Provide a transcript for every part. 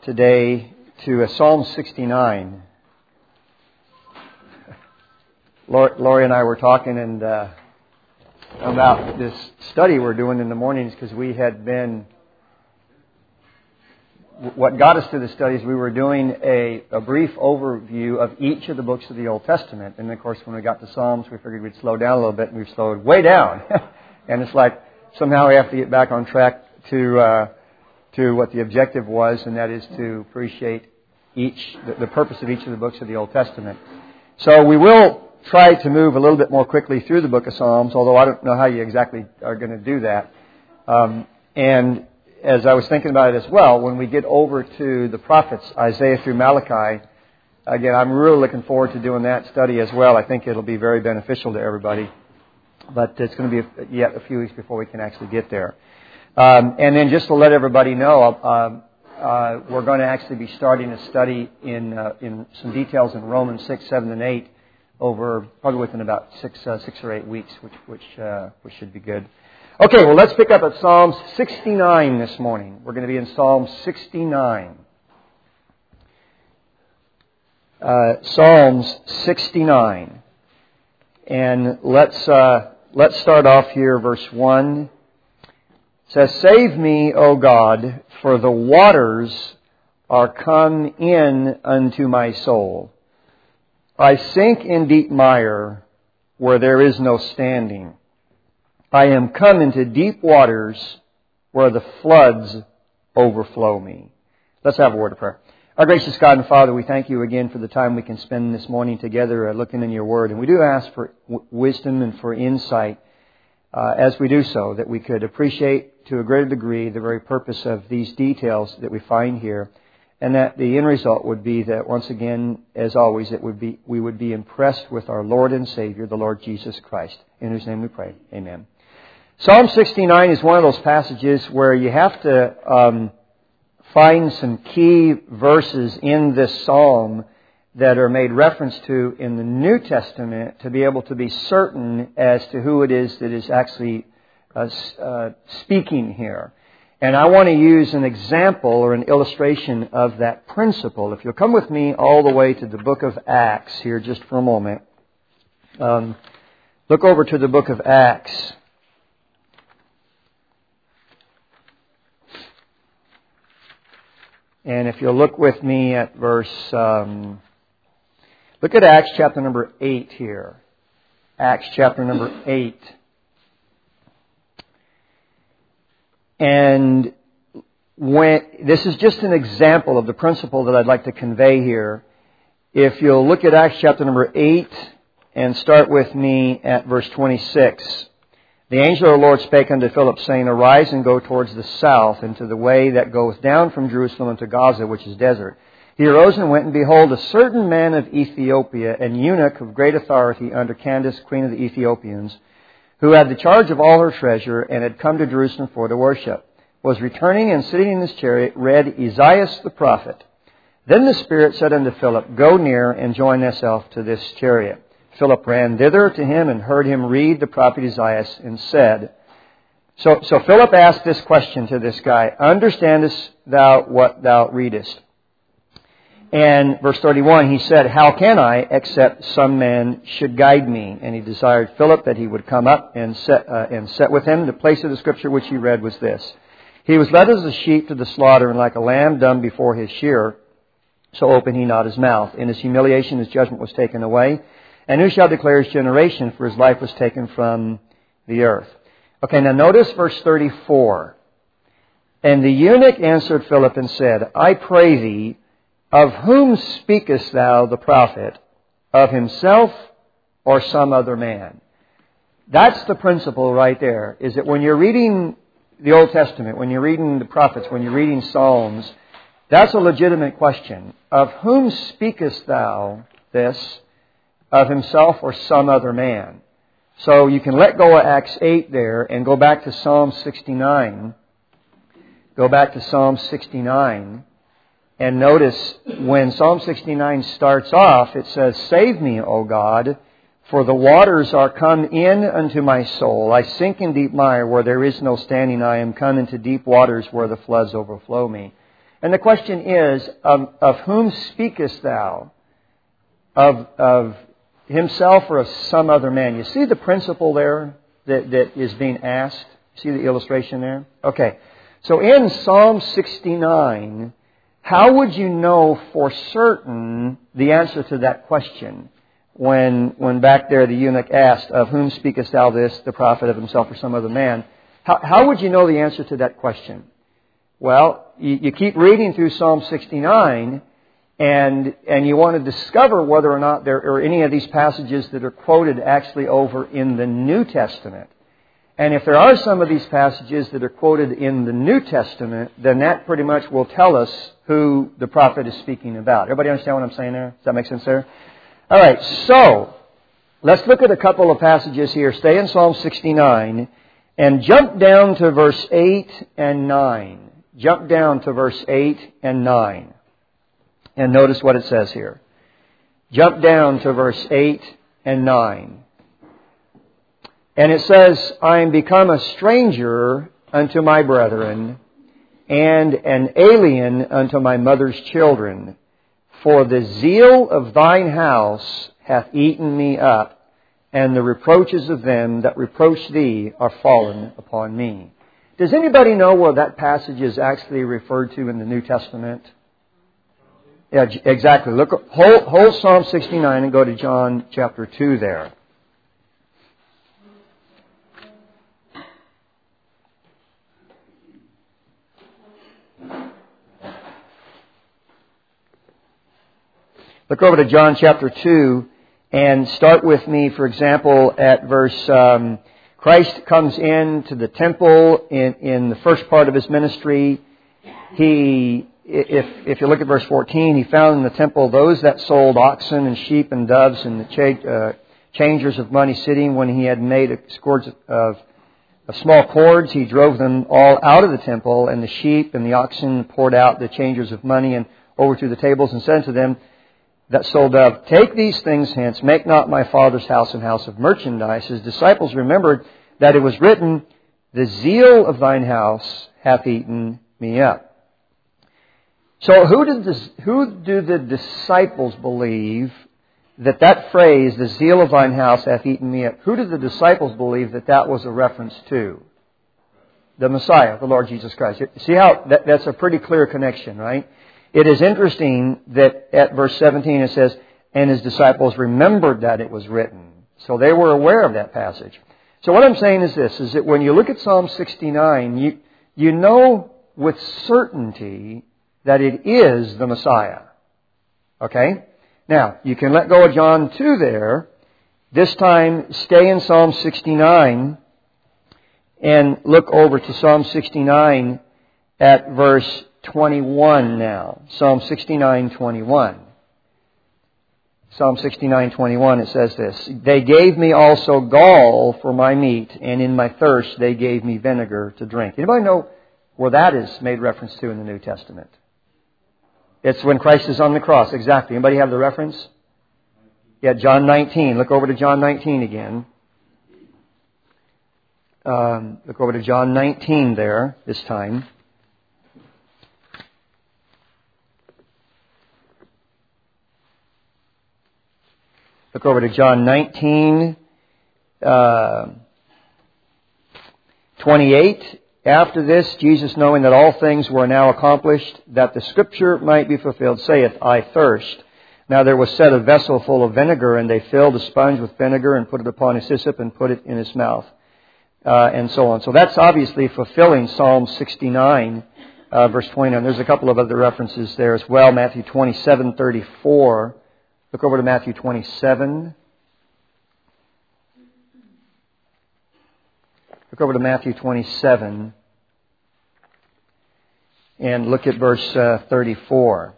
today to Psalm 69. Lori and I were talking about this study we're doing in the mornings because we had been... What got us to the studies, we were doing a brief overview of each of the books of the Old Testament. And, of course, when we got to Psalms, we figured we'd slow down a little bit, and we've slowed way down. And it's like somehow we have to get back on track to what the objective was, and that is to appreciate the purpose of each of the books of the Old Testament. So we will try to move a little bit more quickly through the book of Psalms, although I don't know how you exactly are going to do that. And as I was thinking about it as well, when we get over to the prophets, Isaiah through Malachi, again, I'm really looking forward to doing that study as well. I think it'll be very beneficial to everybody. But it's going to be yet a few weeks before we can actually get there. And then just to let everybody know, we're going to actually be starting a study in some details in Romans 6, 7, and 8 over probably within about 6 or 8 weeks, which should be good. Okay, well, let's pick up at Psalms 69 this morning. We're going to be in Psalm 69. Psalms 69. And let's start off here, verse 1. It says, "Save me, O God, for the waters are come in unto my soul. I sink in deep mire where there is no standing. I am come into deep waters where the floods overflow me." Let's have a word of prayer. Our gracious God and Father, we thank you again for the time we can spend this morning together looking in your word. And we do ask for wisdom and for insight as we do so, that we could appreciate to a greater degree the very purpose of these details that we find here. And that the end result would be that once again, as always, we would be impressed with our Lord and Savior, the Lord Jesus Christ, in whose name we pray. Amen. Psalm 69 is one of those passages where you have to find some key verses in this psalm that are made reference to in the New Testament to be able to be certain as to who it is that is actually speaking here. And I want to use an example or an illustration of that principle. If you'll come with me all the way to the book of Acts here just for a moment. Look over to the book of Acts. And if you'll look with me at look at Acts chapter number 8 here. Acts chapter number 8. And this is just an example of the principle that I'd like to convey here. If you'll look at Acts chapter number 8 and start with me at verse 26. "The angel of the Lord spake unto Philip, saying, Arise and go towards the south, into the way that goeth down from Jerusalem unto Gaza, which is desert. He arose and went, and behold, a certain man of Ethiopia, an eunuch of great authority under Candace, queen of the Ethiopians, who had the charge of all her treasure, and had come to Jerusalem for to worship, was returning, and sitting in his chariot, read Isaiah the prophet. Then the Spirit said unto Philip, Go near, and join thyself to this chariot. Philip ran thither to him, and heard him read the prophet Isaiah, and said..." So Philip asked this question to this guy, "Understandest thou what thou readest?" And verse 31, he said, "How can I, except some man should guide me?" And he desired Philip that he would come up and set with him. The place of the scripture which he read was this: "He was led as a sheep to the slaughter, and like a lamb dumb before his shearer, so opened he not his mouth. In his humiliation his judgment was taken away. And who shall declare his generation? For his life was taken from the earth." Okay, now notice verse 34. "And the eunuch answered Philip and said, I pray thee, of whom speakest thou the prophet? Of himself or some other man?" That's the principle right there, is that when you're reading the Old Testament, when you're reading the prophets, when you're reading Psalms, that's a legitimate question. Of whom speakest thou this? Of himself or some other man? So you can let go of Acts 8 there and go back to Psalm 69. Go back to Psalm 69 and notice when Psalm 69 starts off, it says, "Save me, O God, for the waters are come in unto my soul. I sink in deep mire where there is no standing. I am come into deep waters where the floods overflow me." And the question is, of whom speakest thou? Of himself or of some other man? You see the principle there that is being asked? See the illustration there? Okay. So in Psalm 69, how would you know for certain the answer to that question? When back there the eunuch asked, of whom speakest thou this, the prophet, of himself or some other man? How would you know the answer to that question? Well, you keep reading through Psalm 69, and you want to discover whether or not there are any of these passages that are quoted actually over in the New Testament. And if there are some of these passages that are quoted in the New Testament, then that pretty much will tell us who the prophet is speaking about. Everybody understand what I'm saying there? Does that make sense there? All right, so let's look at a couple of passages here. Stay in Psalm 69 and jump down to verse 8 and 9. Jump down to verse 8 and 9. And notice what it says here. Jump down to verse 8 and 9. And it says, I am become a stranger unto my brethren, and an alien unto my mother's children. For the zeal of thine house hath eaten me up, and the reproaches of them that reproach thee are fallen upon me. Does anybody know where that passage is actually referred to in the New Testament? Yeah, exactly. Look, hold Psalm 69 and go to John chapter 2 there. Look over to John chapter 2 and start with me, for example, at verse... Christ comes into the temple in the first part of His ministry. If you look at verse 14, He found in the temple those that sold oxen and sheep and doves and the changers of money sitting. When He had made a scourge of small cords, He drove them all out of the temple, and the sheep and the oxen poured out the changers of money and over to the tables, and said to them that sold dove, take these things hence, make not my Father's house an house of merchandise. His disciples remembered that it was written, the zeal of thine house hath eaten me up. So who do the disciples believe that phrase, the zeal of thine house hath eaten me up, who do the disciples believe that was a reference to? The Messiah, the Lord Jesus Christ. See how that's a pretty clear connection, right? It is interesting that at verse 17 it says, and His disciples remembered that it was written. So they were aware of that passage. So what I'm saying is this, is that when you look at Psalm 69, you know with certainty that it is the Messiah. Okay? Now, you can let go of John 2 there. This time, stay in Psalm 69 and look over to Psalm 69 at verse 21 now. Psalm 69:21. Psalm 69:21, it says this, they gave me also gall for my meat, and in my thirst they gave me vinegar to drink. Anybody know where that is made reference to in the New Testament? It's when Christ is on the cross, exactly. Anybody have the reference? Yeah, John 19. Look over to John 19 again. Look over to John 19 there, this time. Look over to John 19, 28. After this, Jesus, knowing that all things were now accomplished, that the Scripture might be fulfilled, saith, I thirst. Now there was set a vessel full of vinegar, and they filled a sponge with vinegar and put it upon his hyssop and put it in his mouth, and so on. So that's obviously fulfilling Psalm 69, verse 29. There's a couple of other references there as well. Matthew 27:34. Look over to Matthew 27. Look over to Matthew 27 and look at verse 34.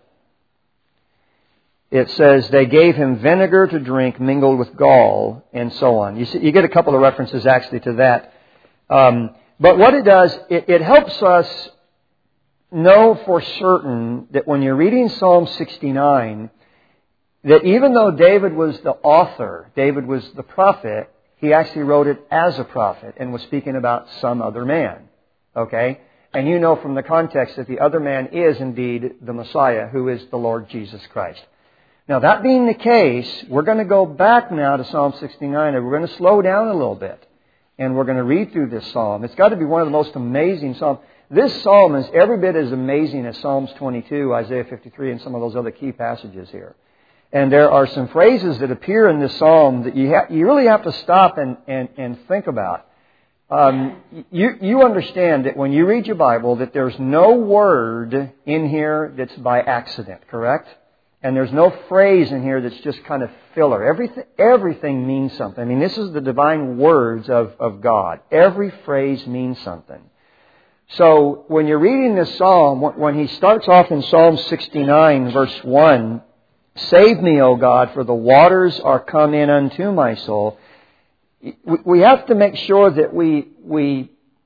It says, they gave him vinegar to drink mingled with gall, and so on. You get a couple of references actually to that. But what it does, it helps us know for certain that when you're reading Psalm 69, that even though David was the author, David was the prophet, he actually wrote it as a prophet and was speaking about some other man. Okay? And you know from the context that the other man is indeed the Messiah, who is the Lord Jesus Christ. Now, that being the case, we're going to go back now to Psalm 69, and we're going to slow down a little bit. And we're going to read through this psalm. It's got to be one of the most amazing psalms. This psalm is every bit as amazing as Psalms 22, Isaiah 53, and some of those other key passages here. And there are some phrases that appear in this psalm that you really have to stop and think about. You understand that when you read your Bible that there's no word in here that's by accident, correct? And there's no phrase in here that's just kind of filler. Everything means something. I mean, this is the divine words of God. Every phrase means something. So when you're reading this psalm, when he starts off in Psalm 69, verse 1, "Save me, O God, for the waters are come in unto my soul." We have to make sure that we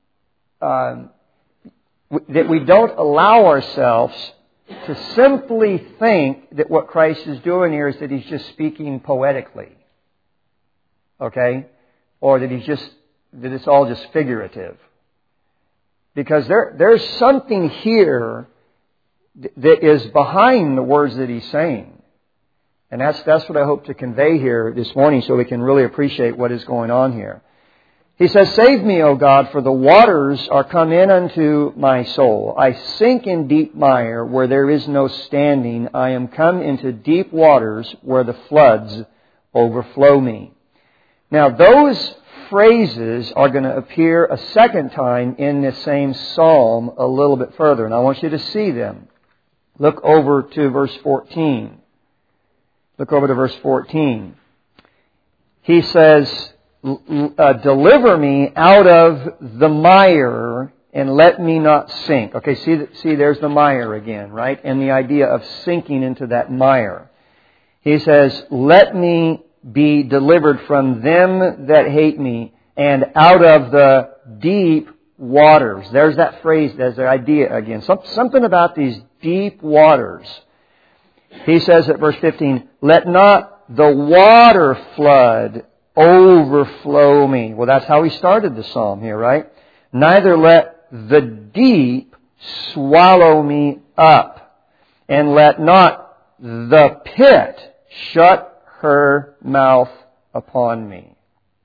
don't allow ourselves to simply think that what Christ is doing here is that He's just speaking poetically. Okay? Or that that it's all just figurative. Because there's something here that is behind the words that He's saying. And that's what I hope to convey here this morning so we can really appreciate what is going on here. He says, "Save me, O God, for the waters are come in unto my soul. I sink in deep mire where there is no standing. I am come into deep waters where the floods overflow me." Now, those phrases are going to appear a second time in this same psalm a little bit further. And I want you to see them. Look over to verse 14. Look over to verse 14. He says, "Deliver me out of the mire and let me not sink." Okay, see, there's the mire again, right? And the idea of sinking into that mire. He says, "Let me be delivered from them that hate me and out of the deep waters." There's that phrase, there's the idea again. Something about these deep waters. He says at verse 15, "Let not the water flood overflow me." Well, that's how he started the psalm here, right? "Neither let the deep swallow me up, and let not the pit shut her mouth upon me."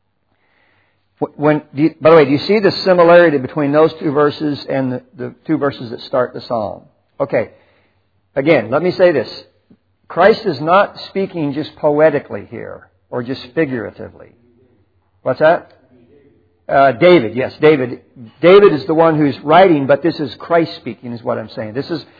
By the way, do you see the similarity between those two verses and the two verses that start the psalm? Okay. Again, let me say this. Christ is not speaking just poetically here, or just figuratively. What's that? David, yes, David. David is the one who's writing, but this is Christ speaking, is what I'm saying.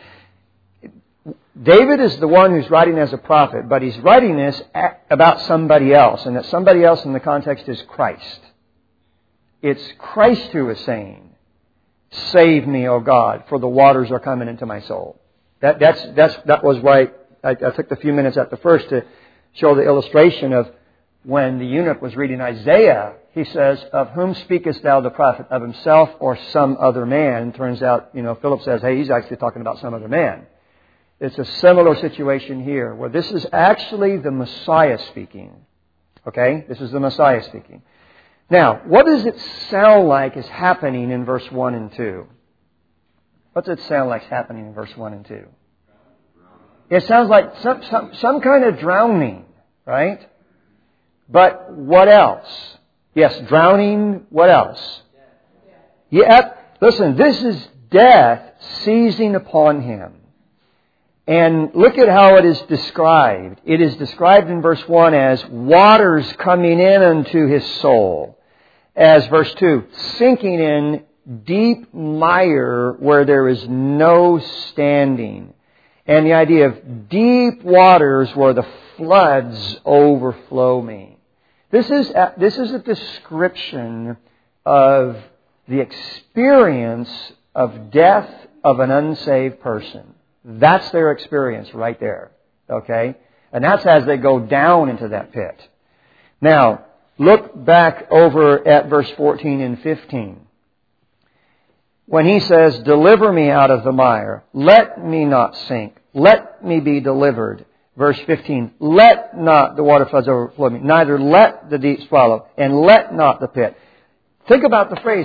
David is the one who's writing as a prophet, but he's writing this about somebody else, and that somebody else in the context is Christ. It's Christ who is saying, "Save me, O God, for the waters are coming into my soul." That was why I took the few minutes at the first to show the illustration of when the eunuch was reading Isaiah. He says, "Of whom speakest thou the prophet? Of himself or some other man?" Turns out, Philip says, "Hey, he's actually talking about some other man." It's a similar situation here, where this is actually the Messiah speaking. Okay? This is the Messiah speaking. Now, what does it sound like is happening in verse 1 and 2? What does it sound like is happening in verse 1 and 2? It sounds like some kind of drowning, right? But what else? Yes, drowning, what else? Yep, listen, this is death seizing upon him. And look at how it is described. It is described in verse 1 as waters coming in unto his soul. As verse 2, sinking in deep mire where there is no standing. And the idea of deep waters where the floods overflow me. This is a description of the experience of death of an unsaved person. That's their experience right there. Okay? And that's as they go down into that pit. Now, look back over at verse 14 and 15. When he says, "Deliver me out of the mire, let me not sink, let me be delivered." Verse 15, "Let not the water floods overflow me, neither let the deep swallow, and let not the pit." Think about the phrase here.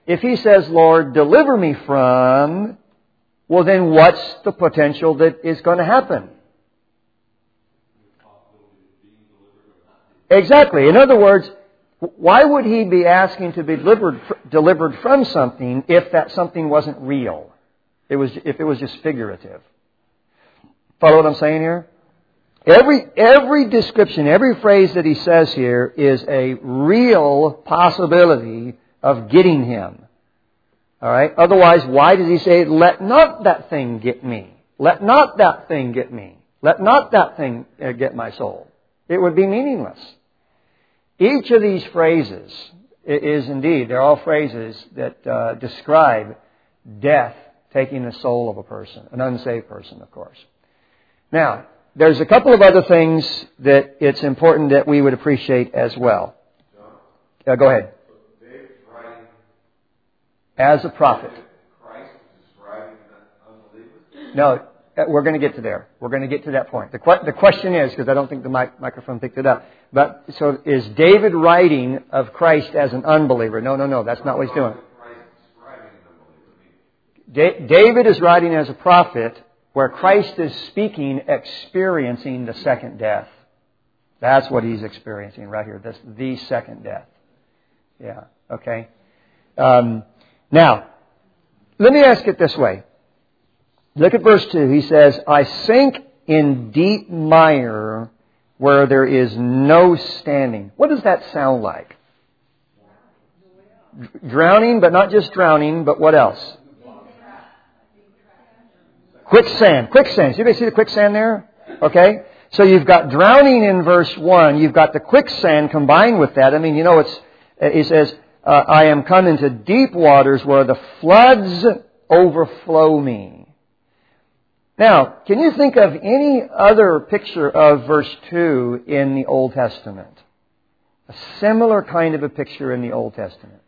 If he says, Lord, deliver me from, well then what's the potential that is going to happen? Exactly. In other words, why would he be asking to be delivered from something if that something wasn't real? If it was just figurative. Follow what I'm saying here? Every description, every phrase that he says here is a real possibility of getting him. All right? Otherwise, why does he say, let not that thing get me? Let not that thing get me. Let not that thing get my soul. It would be meaningless. Each of these phrases is indeed, they're all phrases that describe death taking the soul of a person, an unsaved person, of course. Now, there's a couple of other things that it's important that we would appreciate as well. Go ahead. As a prophet. No, we're going to get to there. We're going to get to that point. The question is, because I don't think the microphone picked it up, but so is David writing of Christ as an unbeliever? No, that's not what he's doing. David is writing as a prophet where Christ is speaking, experiencing the second death. That's what he's experiencing right here. This the second death. Yeah. Okay. Now, let me ask it this way. Look at verse 2. He says, I sink in deep mire where there is no standing. What does that sound like? Drowning, but not just drowning, but what else? Quicksand. So you guys see the quicksand there? Okay. So you've got drowning in verse 1. You've got the quicksand combined with that. I mean, he says, I am come into deep waters where the floods overflow me. Now, can you think of any other picture of verse 2 in the Old Testament? A similar kind of a picture in the Old Testament.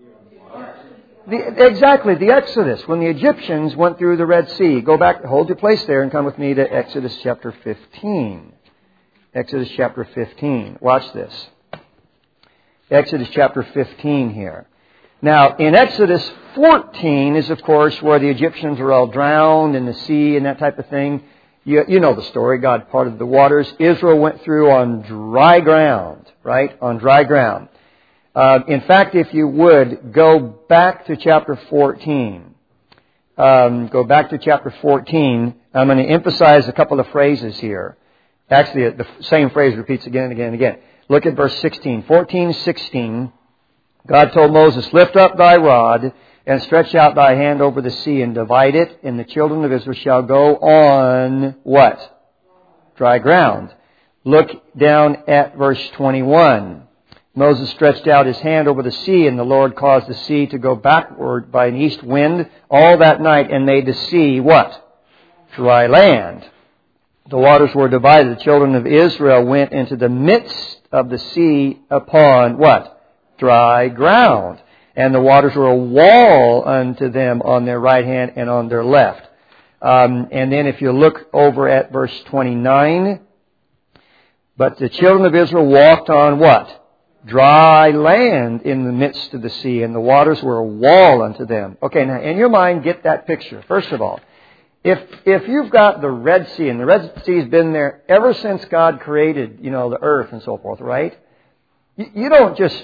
Exactly, the Exodus, when the Egyptians went through the Red Sea. Go back, hold your place there and come with me to Exodus chapter 15. Exodus chapter 15. Watch this. Exodus chapter 15 here. Now, in Exodus 14 is, of course, where the Egyptians were all drowned in the sea and that type of thing. You know the story. God parted the waters. Israel went through on dry ground, right? On dry ground. In fact, if you would, go back to chapter 14. Go back to chapter 14. I'm going to emphasize a couple of phrases here. Actually, the same phrase repeats again and again and again. Look at verse 16. 14:16. God told Moses, lift up thy rod and stretch out thy hand over the sea and divide it, and the children of Israel shall go on what? Dry ground. Look down at verse 21. Moses stretched out his hand over the sea, and the Lord caused the sea to go backward by an east wind all that night, and made the sea what? Dry land. The waters were divided. The children of Israel went into the midst of the sea upon what? Dry ground. And the waters were a wall unto them on their right hand and on their left. And then if you look over at verse 29, but the children of Israel walked on what? Dry land in the midst of the sea, and the waters were a wall unto them. Okay, now in your mind, get that picture. First of all, if you've got the Red Sea, and the Red Sea's been there ever since God created, the earth and so forth, right? You don't just,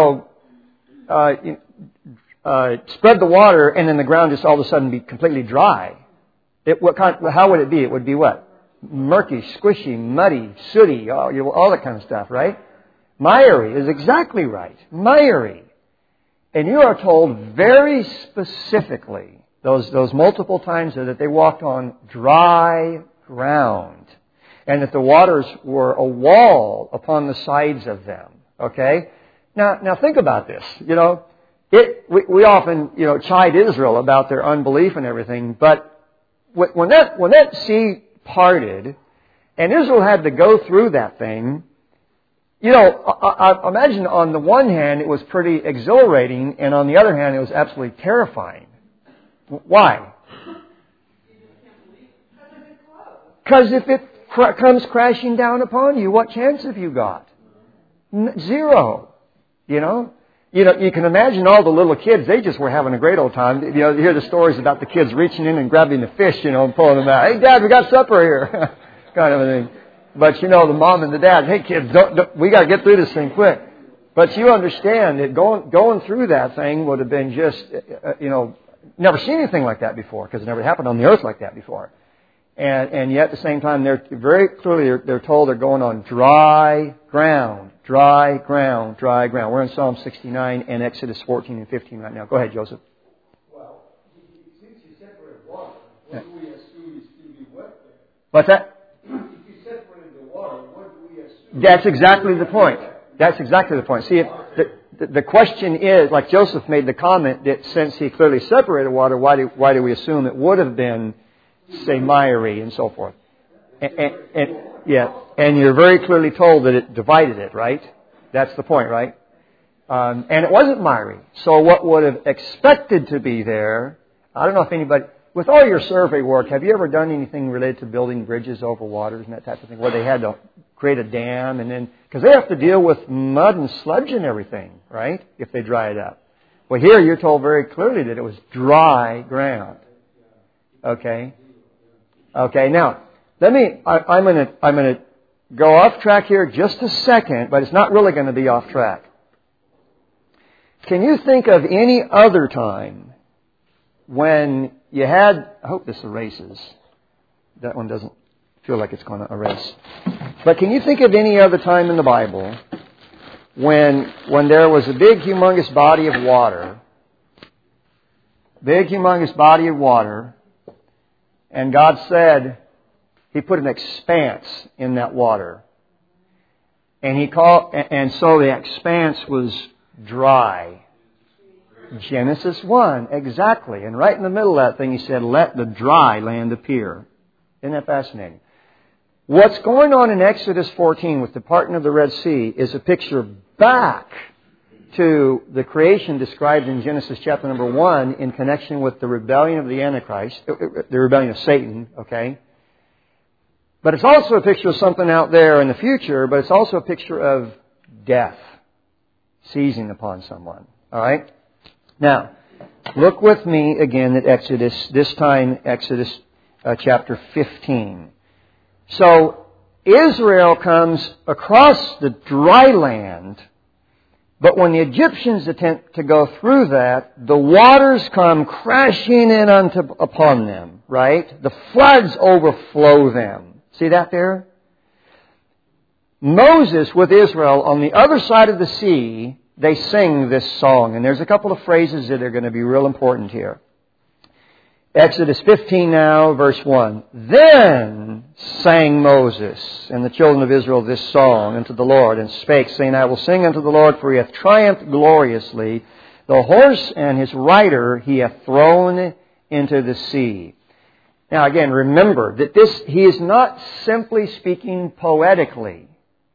spread the water and then the ground just all of a sudden be completely dry. How would it be? It would be what? Murky, squishy, muddy, sooty, all that kind of stuff, right? Miry is exactly right. Miry. And you are told very specifically, those multiple times that they walked on dry ground. And that the waters were a wall upon the sides of them. Okay? Now think about this. We often, chide Israel about their unbelief and everything, but when that sea parted and Israel had to go through that thing, I imagine on the one hand it was pretty exhilarating, and on the other hand it was absolutely terrifying. Why? Because if it comes crashing down upon you, what chance have you got? Zero. you know, you can imagine all the little kids, they just were having a great old time. You know, you hear the stories about the kids reaching in and grabbing the fish, you know, and pulling them out. Hey, Dad, we got supper here. Kind of a thing. But, you know, the mom and the dad, hey, kids, we got to get through this thing quick. But you understand that going through that thing would have been just, you know, never seen anything like that before, because it never happened on the earth like that before. And yet at the same time, they're very clearly, they're told they're going on dry ground, dry ground, dry ground. We're in Psalm 69 and Exodus 14 and 15 right now. Go ahead, Joseph. Well, since you separate water, what do we assume is to be wet there? What's that? If you separated the water, what do we assume? That's exactly the point. That's exactly the point. See, the question is, like Joseph made the comment that since he clearly separated water, why do we assume it would have been, say, miry and so forth? And you're very clearly told that it divided it, right? That's the point, right? And it wasn't miry. So what would have expected to be there, I don't know if anybody, with all your survey work, have you ever done anything related to building bridges over waters and that type of thing, where they had to create a dam and then, because they have to deal with mud and sludge and everything, right? If they dry it up. Well, here you're told very clearly that it was dry ground. Okay? Okay, now, I'm going to go off track here just a second, but it's not really going to be off track. Can you think of any other time when you had, I hope this erases. That one doesn't feel like it's going to erase. But can you think of any other time in the Bible when there was a big, humongous body of water, and God said, He put an expanse in that water. And so the expanse was dry. Genesis 1, exactly. And right in the middle of that thing, He said, let the dry land appear. Isn't that fascinating? What's going on in Exodus 14 with the parting of the Red Sea is a picture back to the creation described in Genesis chapter number 1 in connection with the rebellion of the Antichrist, the rebellion of Satan, okay? But it's also a picture of something out there in the future, but it's also a picture of death seizing upon someone. All right? Now, look with me again at Exodus, this time Exodus chapter 15. So, Israel comes across the dry land, but when the Egyptians attempt to go through that, the waters come crashing in upon them, right? The floods overflow them. See that there? Moses with Israel on the other side of the sea, they sing this song. And there's a couple of phrases that are going to be real important here. Exodus 15 now, verse 1. Then sang Moses and the children of Israel this song unto the Lord, and spake, saying, I will sing unto the Lord, for He hath triumphed gloriously. The horse and his rider He hath thrown into the sea. Now again, remember that He is not simply speaking poetically.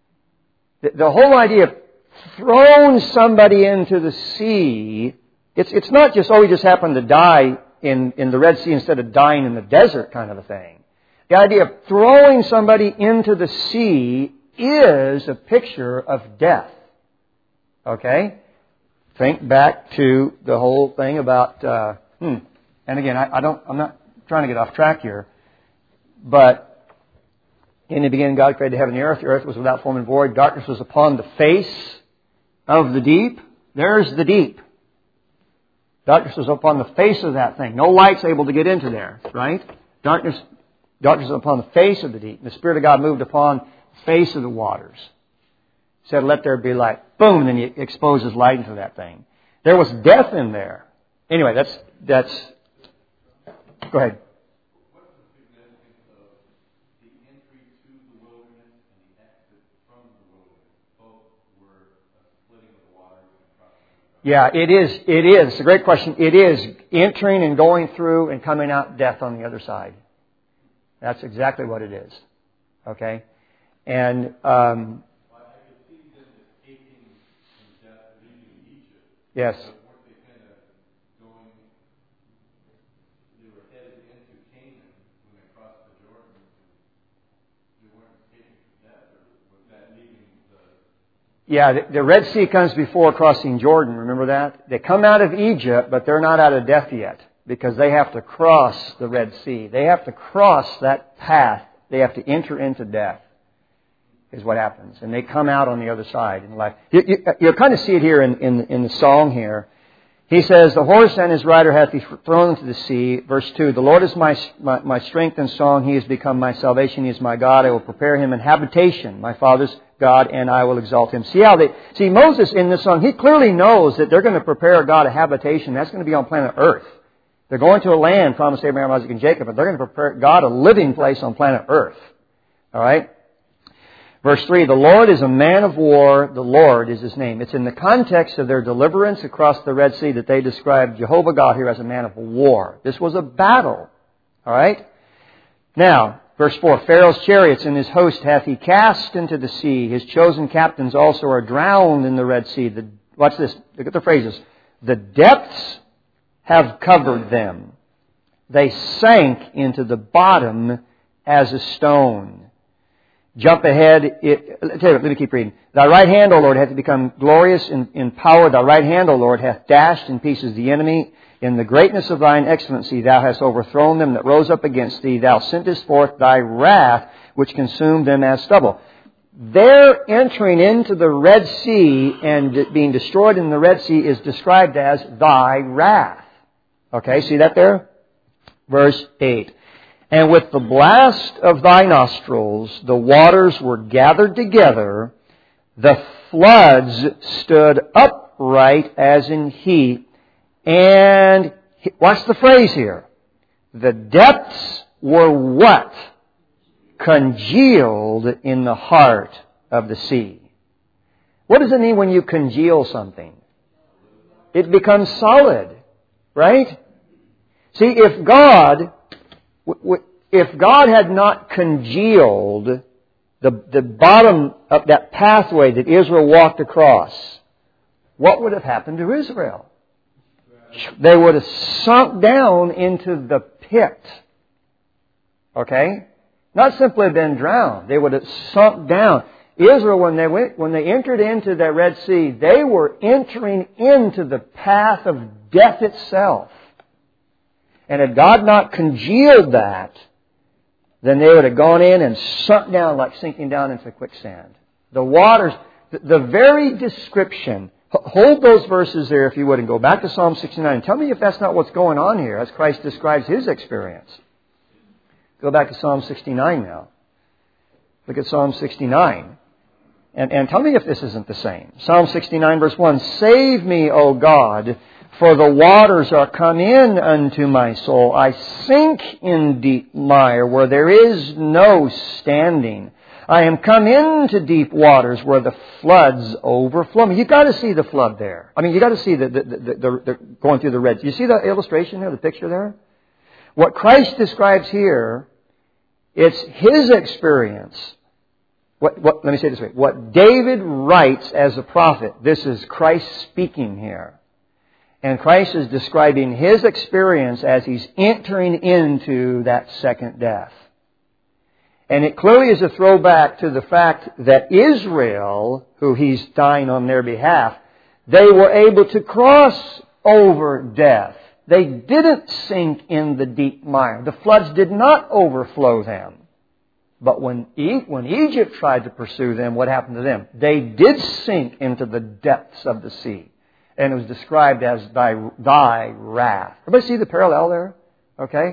The whole idea of throwing somebody into the sea, it's not just, he just happened to die in the Red Sea instead of dying in the desert kind of a thing. The idea of throwing somebody into the sea is a picture of death. Okay? Think back to the whole thing about, and again, I'm not trying to get off track here, but in the beginning God created the heaven and the earth. The earth was without form and void. Darkness was upon the face of the deep. There's the deep. Darkness was upon the face of that thing. No light's able to get into there, right? Darkness was upon the face of the deep. The Spirit of God moved upon the face of the waters. Said, let there be light. Boom, and then He exposes light into that thing. There was death in there. Anyway, that's... Go ahead. What's the significance of the entry to the wilderness and the exit from the wilderness? Both were a splitting of the waters and crossing. Yeah, it is. It's a great question. It is entering and going through and coming out death on the other side. That's exactly what it is. Okay? And... I could see them escaping from death leaving Egypt. Yes. But weren't they kind of going... They were headed into Canaan when they crossed the Jordan. They weren't escaping from death, or was that leaving the... Yeah, the Red Sea comes before crossing Jordan. Remember that? They come out of Egypt, but they're not out of death yet because they have to cross the Red Sea. They have to cross that path. They have to enter into death is what happens. And they come out on the other side in life. You'll kind of see it here in the song here. He says, the horse and his rider hath he thrown into the sea. Verse 2, the Lord is my strength and song. He has become my salvation. He is my God. I will prepare him an habitation, my father's God, and I will exalt him. See Moses in this song, he clearly knows that they're going to prepare God a habitation. That's going to be on planet Earth. They're going to a land promised to Abraham, Isaac, and Jacob, but they're going to prepare God a living place on planet Earth. All right? Verse 3, the Lord is a man of war. The Lord is His name. It's in the context of their deliverance across the Red Sea that they describe Jehovah God here as a man of war. This was a battle. All right? Now, verse 4, Pharaoh's chariots and his host hath he cast into the sea. His chosen captains also are drowned in the Red Sea. Watch this. Look at the phrases. The depths have covered them. They sank into the bottom as a stone. Jump ahead. Let me keep reading. Thy right hand, O Lord, hath become glorious in power. Thy right hand, O Lord, hath dashed in pieces the enemy. In the greatness of thine excellency, thou hast overthrown them that rose up against thee. Thou sentest forth thy wrath, which consumed them as stubble. Their entering into the Red Sea and being destroyed in the Red Sea is described as thy wrath. Okay, see that there? Verse 8. And with the blast of thy nostrils, the waters were gathered together. The floods stood upright as in heap. And, watch the phrase here. The depths were what? Congealed in the heart of the sea. What does it mean when you congeal something? It becomes solid, right? See, if God had not congealed the bottom of that pathway that Israel walked across, what would have happened to Israel? They would have sunk down into the pit. Okay? Not simply been drowned. They would have sunk down. Israel, when they entered into that Red Sea, they were entering into the path of death itself. And had God not congealed that, then they would have gone in and sunk down like sinking down into quicksand. The waters, the very description. Hold those verses there if you would and go back to Psalm 69. And tell me if that's not what's going on here as Christ describes His experience. Go back to Psalm 69 now. Look at Psalm 69. And tell me if this isn't the same. Psalm 69 verse 1. Save me, O God, for the waters are come in unto my soul. I sink in deep mire where there is no standing. I am come into deep waters where the floods overflow me. You've got to see the flood there. I mean, you've got to see the going through the Red Sea. You see the illustration there, the picture there? What Christ describes here, it's His experience. Let me say it this way. What David writes as a prophet, this is Christ speaking here. And Christ is describing His experience as He's entering into that second death. And it clearly is a throwback to the fact that Israel, who He's dying on their behalf, they were able to cross over death. They didn't sink in the deep mire. The floods did not overflow them. But when Egypt tried to pursue them, what happened to them? They did sink into the depths of the sea. And it was described as thy wrath. Everybody see the parallel there? Okay?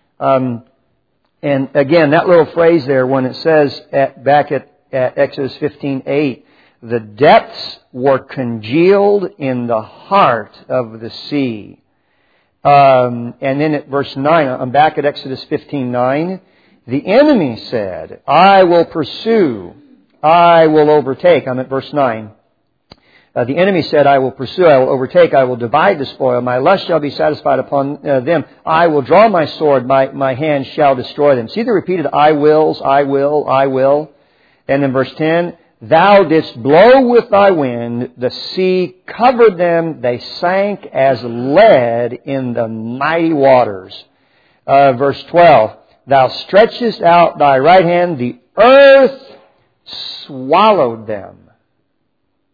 And again, that little phrase there, when it says back at Exodus 15:8, the depths were congealed in the heart of the sea. And then at verse 9, I'm back at Exodus 15:9. The enemy said, I will pursue, I will overtake. I'm at verse 9. The enemy said, I will pursue, I will overtake, I will divide the spoil. My lust shall be satisfied upon them. I will draw my sword, my hand shall destroy them. See the repeated I wills, I will, I will. And then verse 10, Thou didst blow with thy wind, the sea covered them, they sank as lead in the mighty waters. Verse 12, Thou stretchest out thy right hand, the earth swallowed them.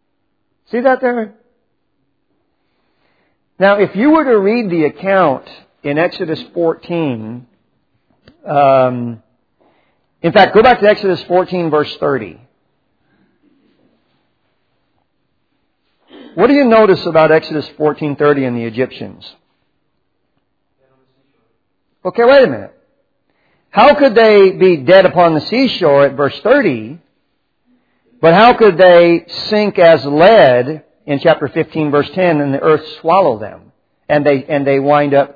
See that there? Now, if you were to read the account in Exodus 14, in fact, go back to Exodus 14, verse 30. What do you notice about Exodus 14:30 and the Egyptians? Okay, wait a minute. How could they be dead upon the seashore at verse 30, but how could they sink as lead in chapter 15, verse 10, and the earth swallow them, and they wind up,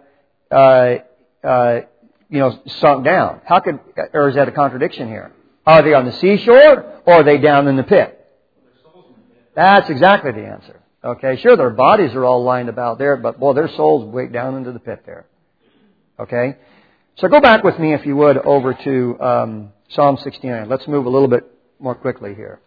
sunk down? How could, or is that a contradiction here? Are they on the seashore, or are they down in the pit? That's exactly the answer. Okay, sure, their bodies are all lined about there, but boy, their souls way down into the pit there. Okay, so go back with me, if you would, over to Psalm 69. Let's move a little bit more quickly here.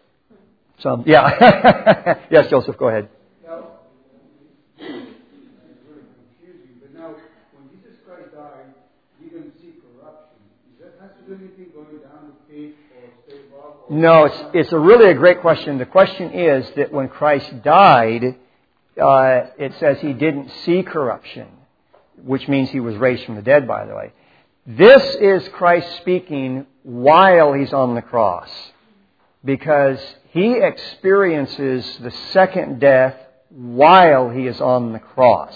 Yes, Joseph, go ahead. Now, it's really confusing, but now, when Jesus Christ died, he didn't see corruption. Does that have to do anything going down the pit or stay above? No, it's really a great question. The question is that when Christ died, it says he didn't see corruption, which means he was raised from the dead, by the way. This is Christ speaking while he's on the cross, because he experiences the second death while he is on the cross.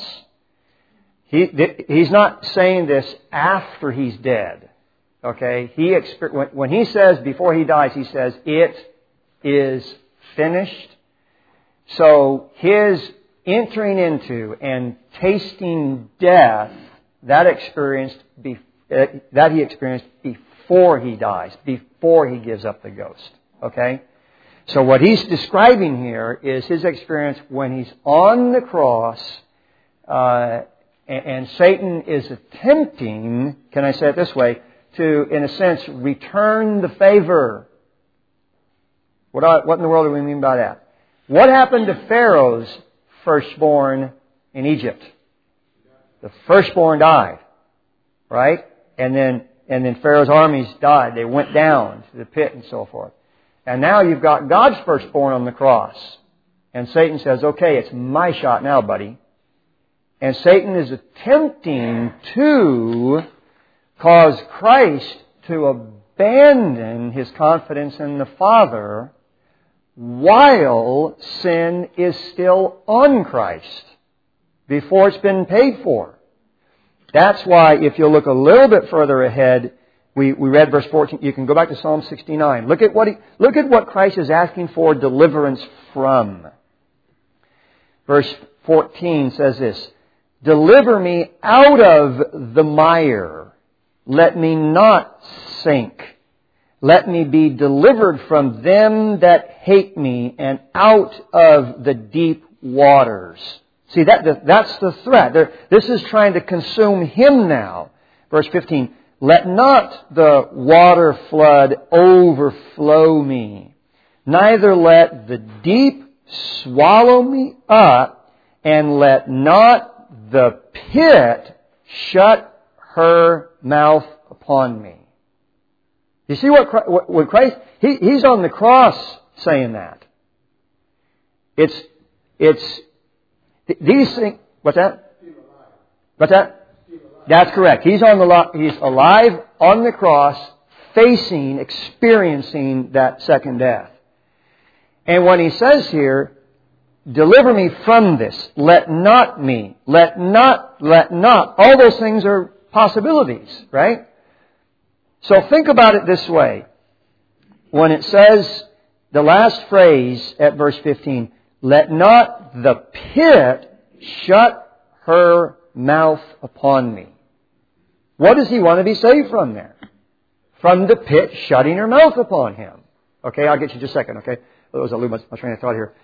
He's not saying this after he's dead. Okay? When he says, before he dies, he says, it is finished. So his entering into and tasting death, that he experienced before he dies, before he gives up the ghost. Okay? So what he's describing here is his experience when he's on the cross, and Satan is attempting, can I say it this way, to, in a sense, return the favor. What in the world do we mean by that? What happened to Pharaoh's firstborn in Egypt? The firstborn died, right? And then Pharaoh's armies died. They went down to the pit and so forth. And now you've got God's firstborn on the cross. And Satan says, okay, it's my shot now, buddy. And Satan is attempting to cause Christ to abandon his confidence in the Father while sin is still on Christ, before it's been paid for. That's why, if you'll look a little bit further ahead, we read verse 14. You can go back to Psalm 69. Look at what Christ is asking for deliverance from. Verse 14 says this: "Deliver me out of the mire. Let me not sink. Let me be delivered from them that hate me, and out of the deep waters." See, that's the threat. This is trying to consume him now. Verse 15, "Let not the water flood overflow me, neither let the deep swallow me up, and let not the pit shut her mouth upon me." You see what Christ, he's on the cross saying that. It's these things. What's that? What's that? That's correct. He's alive on the cross, experiencing that second death. And when he says here, "Deliver me from this, let not me, let not," all those things are possibilities, right? So think about it this way. When it says, the last phrase at verse 15, "Let not the pit shut her mouth upon me." What does he want to be saved from there? From the pit shutting her mouth upon him. Okay, I'll get you just a second, okay? That was a little much train of thought here.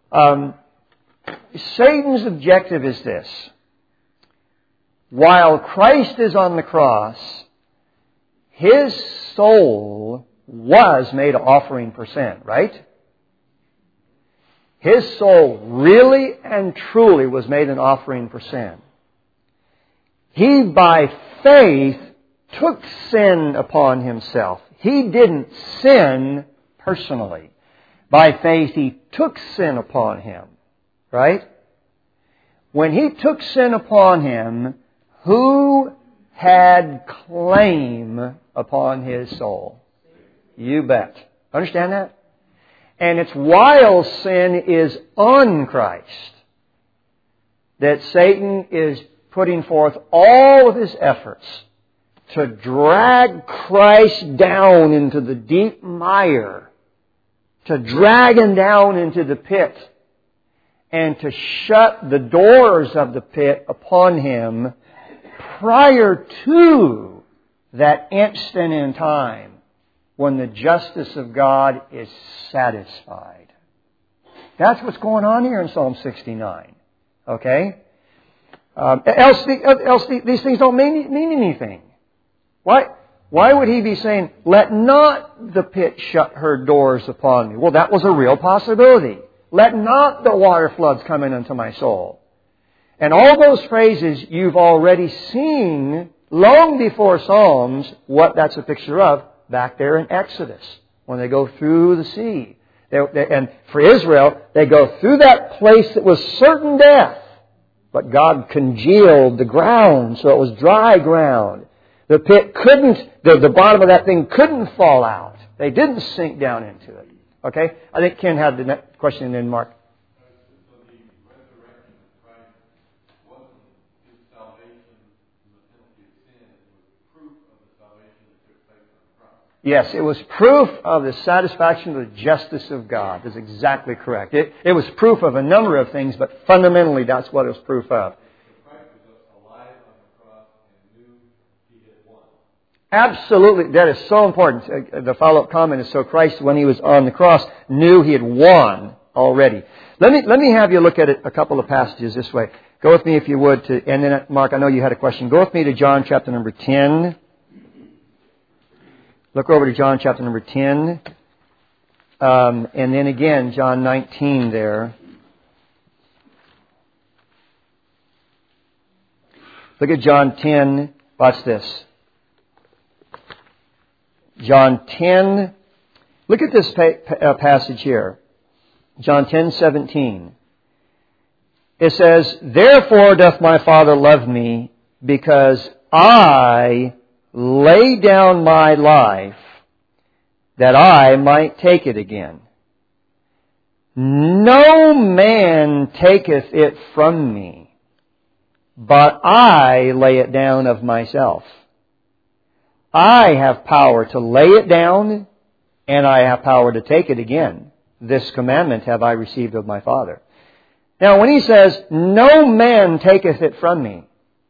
Satan's objective is this. While Christ is on the cross, his soul was made an offering for sin, right? His soul really and truly was made an offering for sin. He, by faith, took sin upon himself. He didn't sin personally. By faith he took sin upon him. Right? When he took sin upon him, who had claim upon his soul? You bet. Understand that? And it's while sin is on Christ that Satan is putting forth all of his efforts to drag Christ down into the deep mire, to drag him down into the pit, and to shut the doors of the pit upon him prior to that instant in time when the justice of God is satisfied. That's what's going on here in Psalm 69. Okay? Else these things don't mean anything. Why would he be saying, let not the pit shut her doors upon me? Well, that was a real possibility. Let not the water floods come in unto my soul. And all those phrases you've already seen long before Psalms, what that's a picture of, back there in Exodus, when they go through the sea. And for Israel, they go through that place that was certain death. But God congealed the ground so it was dry ground. The pit the bottom of that thing couldn't fall out. They didn't sink down into it. Okay? I think Ken had the next question and then Mark. So the resurrection of Christ wasn't his salvation from the penalty of sin. It was proof of the salvation that took place on the cross. Yes, it was proof of the satisfaction of the justice of God. That's exactly correct. It was proof of a number of things, but fundamentally that's what it was proof of. Christ was alive on the cross and knew he had won. Absolutely. That is so important. The follow-up comment is, so Christ, when he was on the cross, knew he had won already. Let me have you look at a couple of passages this way. Go with me if you would to, and then Mark, I know you had a question. Go with me to John chapter number 10. Look over to John chapter number 10. And then again, John 19 there. Look at John 10. Watch this. John 10. Look at this passage here. John 10:17. It says, therefore doth my Father love me, because I lay down my life, that I might take it again. No man taketh it from me, but I lay it down of myself. I have power to lay it down, and I have power to take it again. This commandment have I received of my Father. Now, when he says, no man taketh it from me,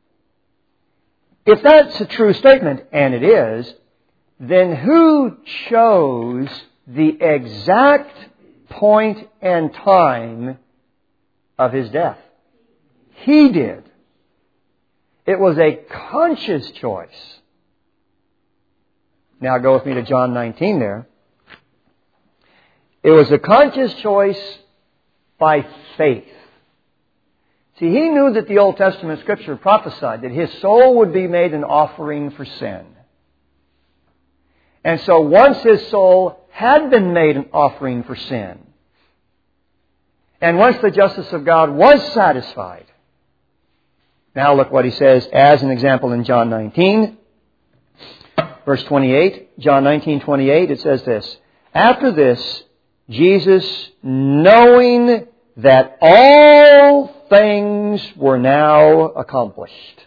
if that's a true statement, and it is, then who chose the exact point and time of his death? He did. It was a conscious choice. Now go with me to John 19 there. It was a conscious choice by faith. See, he knew that the Old Testament Scripture prophesied that his soul would be made an offering for sin. And so once his soul had been made an offering for sin, and once the justice of God was satisfied, now look what he says as an example in John 19, verse 28. John 19:28, it says this, after this, Jesus, knowing that all things were now accomplished.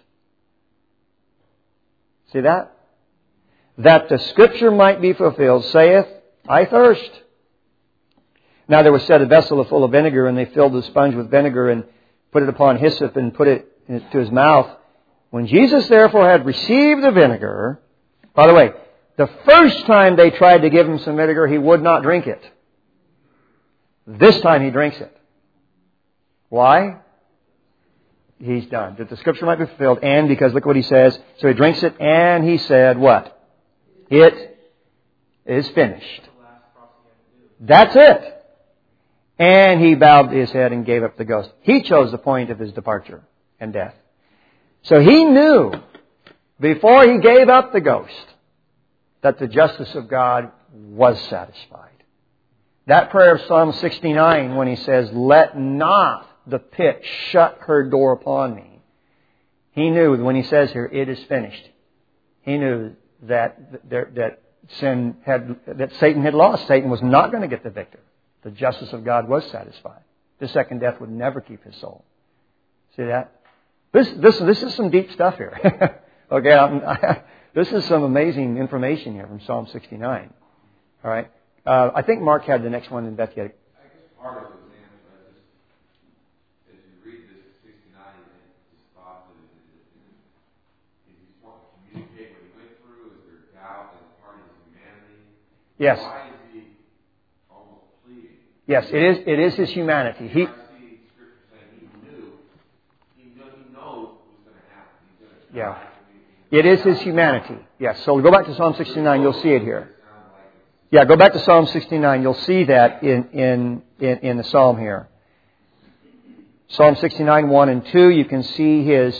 See that? That the Scripture might be fulfilled, saith, I thirst. Now there was set a vessel full of vinegar, and they filled the sponge with vinegar and put it upon hyssop and put it to his mouth. When Jesus therefore had received the vinegar, by the way, the first time they tried to give him some vinegar, he would not drink it. This time he drinks it. Why? He's done. That the Scripture might be fulfilled, and because look what he says. So he drinks it, and he said, what? It is finished. That's it. And he bowed his head and gave up the ghost. He chose the point of his departure and death. So he knew, before he gave up the ghost, that the justice of God was satisfied. That prayer of Psalm 69, when he says, let not the pit shut her door upon me. He knew, when he says here, it is finished. He knew that Satan had lost. Satan was not going to get the victory. The justice of God was satisfied. The second death would never keep his soul. See that? This is some deep stuff here. Okay, this is some amazing information here from Psalm 69. All right. I think Mark had the next one, and Beth had it. I guess part of his answer, as you read this 69, and just thought that is he wanting to communicate what he went through? Is there doubt as part of his humanity? Yes. Why is he almost pleading? Yes, it is his humanity. I see Scripture saying he knows what's going to happen. He's going to die. It is his humanity. Yes. So go back to Psalm 69. You'll see it here. Yeah, go back to Psalm 69. You'll see that in the Psalm here. Psalm 69, 1 and 2. You can see his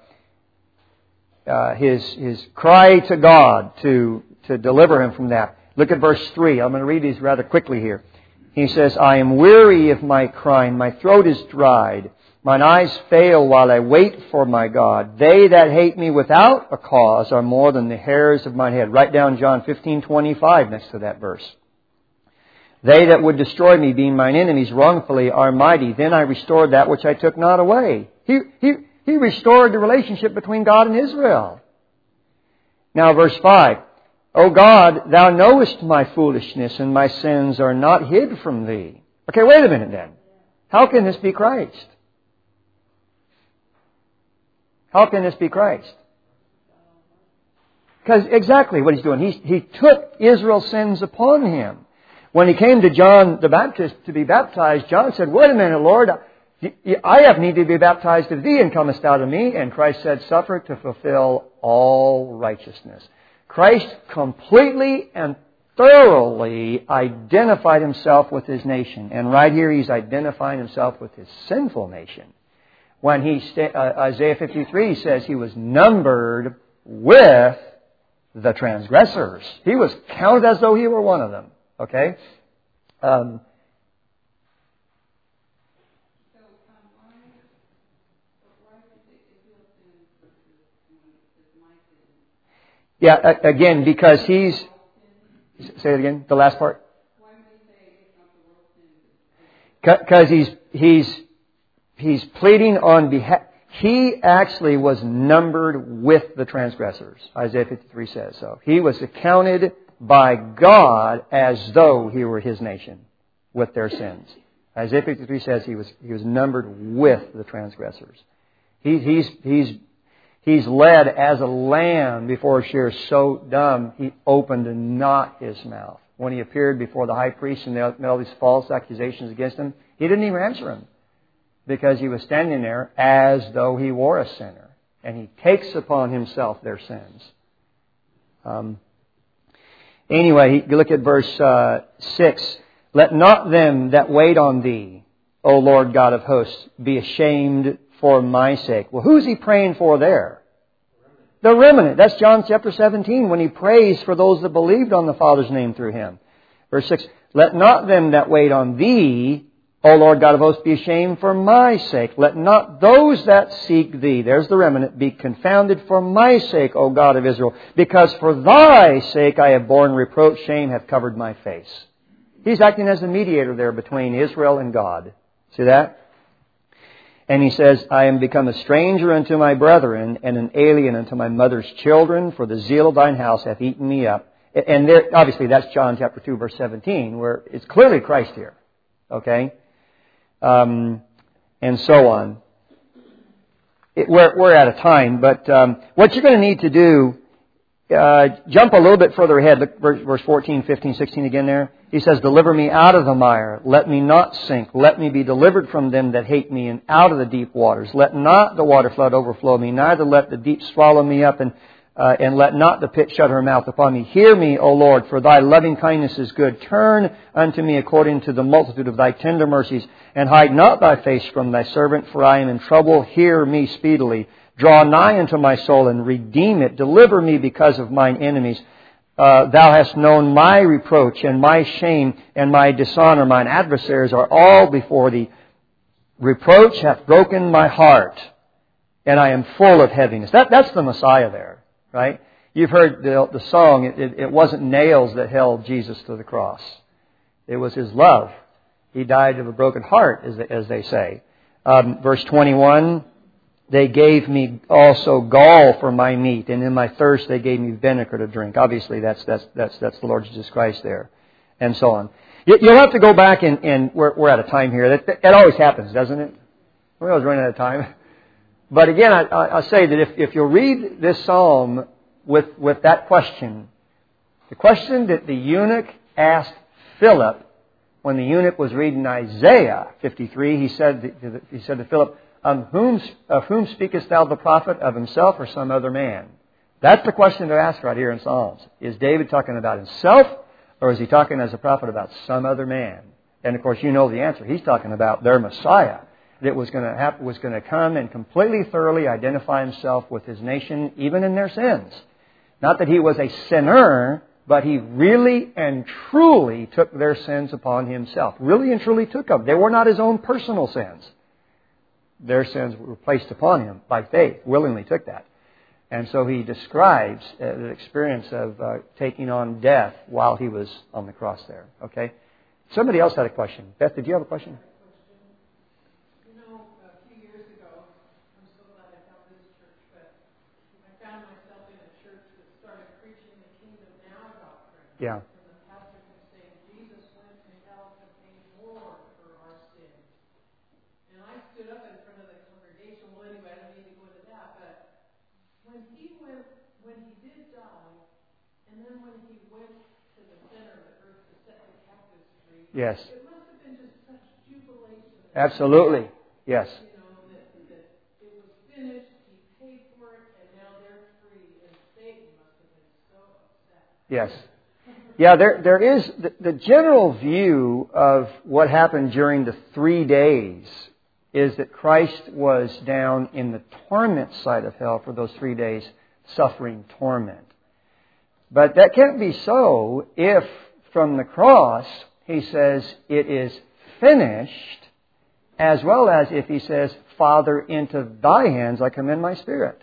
cry to God to deliver him from that. Look at verse 3. I'm going to read these rather quickly here. He says, I am weary of my crying. My throat is dried. Mine eyes fail while I wait for my God. They that hate me without a cause are more than the hairs of mine head. Write down John 15:25 next to that verse. They that would destroy me, being mine enemies wrongfully, are mighty. Then I restored that which I took not away. He restored the relationship between God and Israel. Now verse 5. O God, Thou knowest my foolishness, and my sins are not hid from Thee. Okay, wait a minute then. How can this be Christ? How can this be Christ? Because exactly what He's doing. He took Israel's sins upon Him. When He came to John the Baptist to be baptized, John said, wait a minute, Lord, I have need to be baptized of Thee, and comest thou to me? And Christ said, suffer to fulfill all righteousness. Christ completely and thoroughly identified Himself with His nation. And right here He's identifying Himself with His sinful nation. When Isaiah 53 says He was numbered with the transgressors. He was counted as though He were one of them. Okay? Yeah, again, because He's... Say it again, the last part. Why would He say it's not the world's sin? Because He's pleading on behalf... He actually was numbered with the transgressors. Isaiah 53 says so. He was accounted by God as though He were His nation with their sins. Isaiah 53 says He was numbered with the transgressors. He's led as a lamb before a shear so dumb He opened not His mouth. When He appeared before the high priest and they made all these false accusations against Him, He didn't even answer him. Because He was standing there as though He were a sinner. And He takes upon Himself their sins. Anyway, you look at verse 6. Let not them that wait on Thee, O Lord God of hosts, be ashamed for my sake. Well, who's He praying for there? The remnant. That's John chapter 17 when He prays for those that believed on the Father's name through Him. Verse 6. Let not them that wait on Thee, O Lord God of hosts, be ashamed for my sake. Let not those that seek Thee, there's the remnant, be confounded for my sake, O God of Israel. Because for Thy sake I have borne reproach, shame hath covered my face. He's acting as the mediator there between Israel and God. See that? And He says, I am become a stranger unto my brethren, and an alien unto my mother's children, for the zeal of Thine house hath eaten me up. And there, obviously that's John chapter 2, verse 17, where it's clearly Christ here. Okay? And so on. We're out of time, but what you're going to need to do, jump a little bit further ahead. Look verse 14, 15, 16 again there. He says, deliver me out of the mire. Let me not sink. Let me be delivered from them that hate me, and out of the deep waters. Let not the water flood overflow me, neither let the deep swallow me up, and let not the pit shut her mouth upon me. Hear me, O Lord, for Thy loving kindness is good. Turn unto me according to the multitude of Thy tender mercies, and hide not Thy face from Thy servant, for I am in trouble. Hear me speedily. Draw nigh unto my soul, and redeem it. Deliver me because of mine enemies, Thou hast known my reproach and my shame and my dishonor. Mine adversaries are all before thee. Reproach hath broken my heart, and I am full of heaviness. That's the Messiah there, right? You've heard the song, it wasn't nails that held Jesus to the cross. It was His love. He died of a broken heart, as they say. Verse 21, they gave me also gall for my meat, and in my thirst they gave me vinegar to drink. Obviously, that's the Lord Jesus Christ there, and so on. You'll have to go back and we're out of time here. That always happens, doesn't it? We always run out of time. But again, I say that if you'll read this psalm with that question, the question that the eunuch asked Philip when the eunuch was reading Isaiah 53, he said to Philip, of whom speakest thou the prophet, of himself or some other man? That's the question to ask right here in Psalms. Is David talking about himself, or is he talking as a prophet about some other man? And of course, you know the answer. He's talking about their Messiah that was going to come and completely, thoroughly identify Himself with His nation, even in their sins. Not that He was a sinner, but He really and truly took their sins upon Himself. Really and truly took them. They were not His own personal sins. Their sins were placed upon Him by faith. Willingly took that. And so He describes the experience of taking on death while He was on the cross there. Okay? Somebody else had a question. Beth, did you have a question? You know, a few years ago, I'm so glad I found this church, but I found myself in a church that started preaching the kingdom now doctrine. Yeah. And the pastor kept saying, Jesus went to hell to pay more for our sins. And I stood up in front of the congregation. Well, anyway, I don't need to go into that, but when he did die, and then when he went to the center of the earth to set the captives free, Yes. it must have been just such jubilation. Absolutely. Yes. You know, that it was finished, he paid for it, and now they're free, and Satan must have been so upset. Yes. Yeah, there is the general view of what happened during the 3 days is that Christ was down in the torment side of hell for those 3 days, suffering torment. But that can't be so if from the cross He says, it is finished, as well as if He says, Father, into Thy hands I commend my spirit.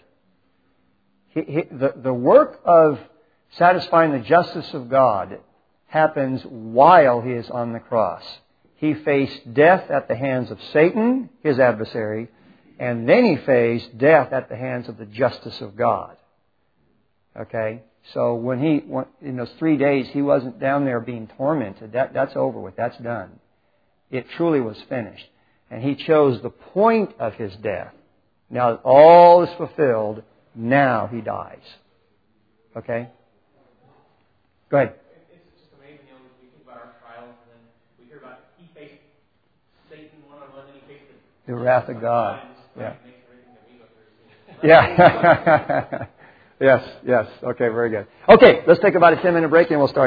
The work of satisfying the justice of God happens while He is on the cross. He faced death at the hands of Satan, His adversary, and then He faced death at the hands of the justice of God. Okay? So when in those 3 days, He wasn't down there being tormented. That's over with. That's done. It truly was finished. And He chose the point of His death. Now that all is fulfilled, now He dies. Okay? Go ahead. It's just amazing, we think about our trials, and then we hear about He faced Satan one-on-one, and He faced The wrath of God. Yeah. Yeah. Yes. Okay, very good. Okay, let's take about a 10-minute break and we'll start.